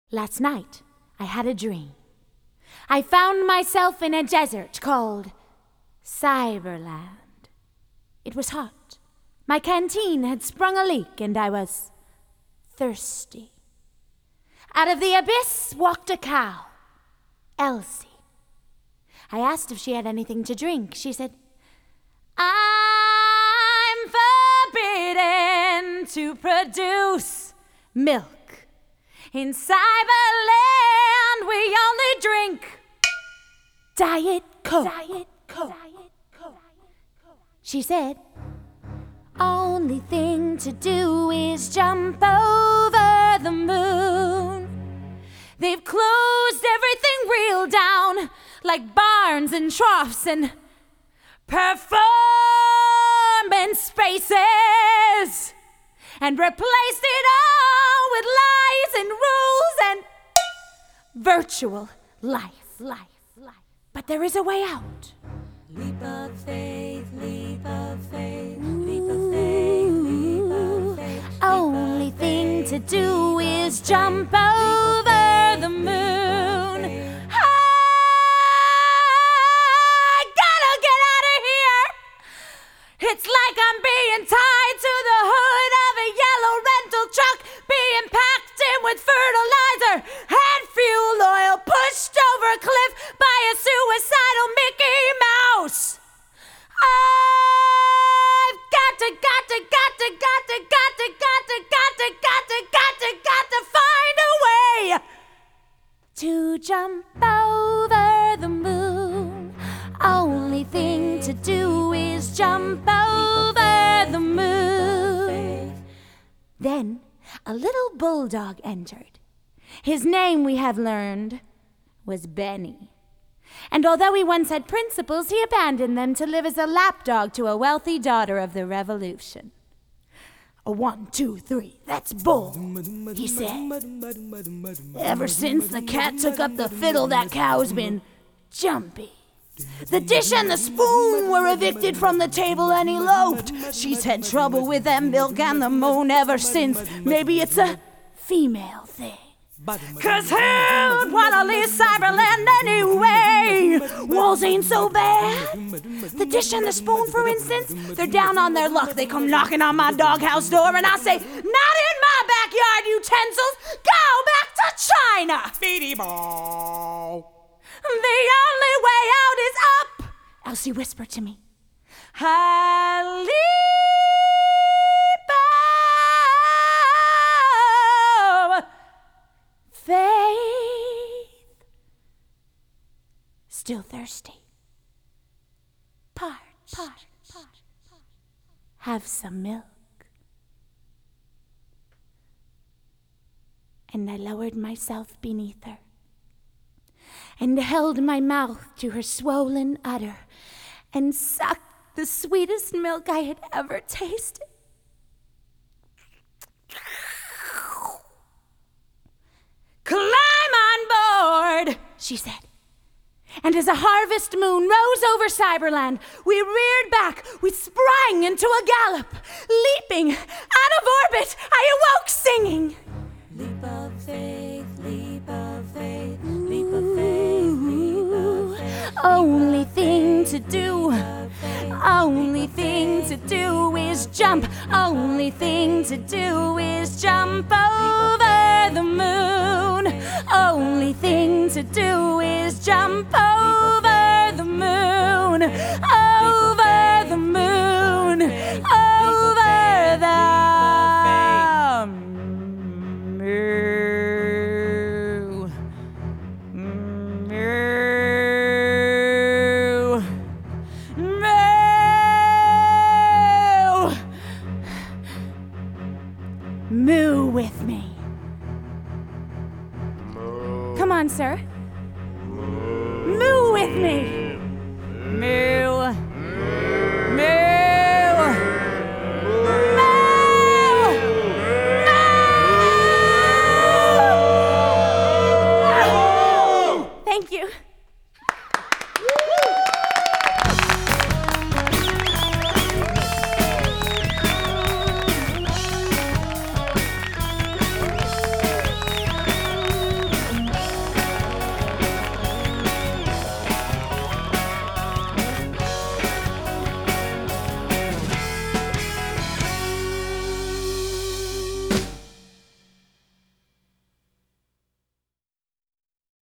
Last night, I had a dream. I found myself in a desert called Cyberland. It was hot. My canteen had sprung a leak and I was thirsty. Out of the abyss walked a cow, Elsie. I asked if she had anything to drink. She said, "I'm forbidden to produce milk. In Cyberland, we only drink Diet Coke." Diet Coke. She said, "Only thing to do is jump over the moon. They've closed everything real down, like barns and troughs and performance spaces, and replaced it all with lies and rules and virtual life. But there is a way out. Leap of faith, leap of faith, leap of faith, leap of faith. Only thing to do is jump over the moon. I gotta get out of here. It's like I'm being tied to the hood of a yellow rental truck, being packed in with fertilizer and fuel oil, pushed over a cliff by a suicidal Mickey Mouse. I've got to find a way to jump over the moon. Only thing to do is jump over the moon. Then a little bulldog entered. His name, we have learned, was Benny. And although he once had principles, he abandoned them to live as a lapdog to a wealthy daughter of the revolution. "A 1, 2, 3, that's bull," he said. "Ever since the cat took up the fiddle, that cow's been jumpy. The dish and the spoon were evicted from the table and eloped. She's had trouble with that milk and the moan ever since. Maybe it's a female thing. 'Cause who'd wanna leave Cyberland anyway? Walls ain't so bad. The dish and the spoon, for instance, they're down on their luck. They come knocking on my doghouse door and I say, 'Not in my backyard, utensils. Go back to China.' Speedy ball. The only way out is up," Elsie whispered to me. "I leap of faith." Still thirsty. Parched. Have some milk. And I lowered myself beneath her and held my mouth to her swollen udder and sucked the sweetest milk I had ever tasted. "Climb on board," she said. And as a harvest moon rose over Cyberland, we reared back, we sprang into a gallop. Leaping out of orbit, I awoke singing. Leap of faith, leap of faith, leap of faith, leap of faith. Only thing to do is jump. Only thing to do is jump over the moon. Only thing to do is jump over the moon. Over the moon. Over the Moo with me. Come on, sir. Moo with me. Moo.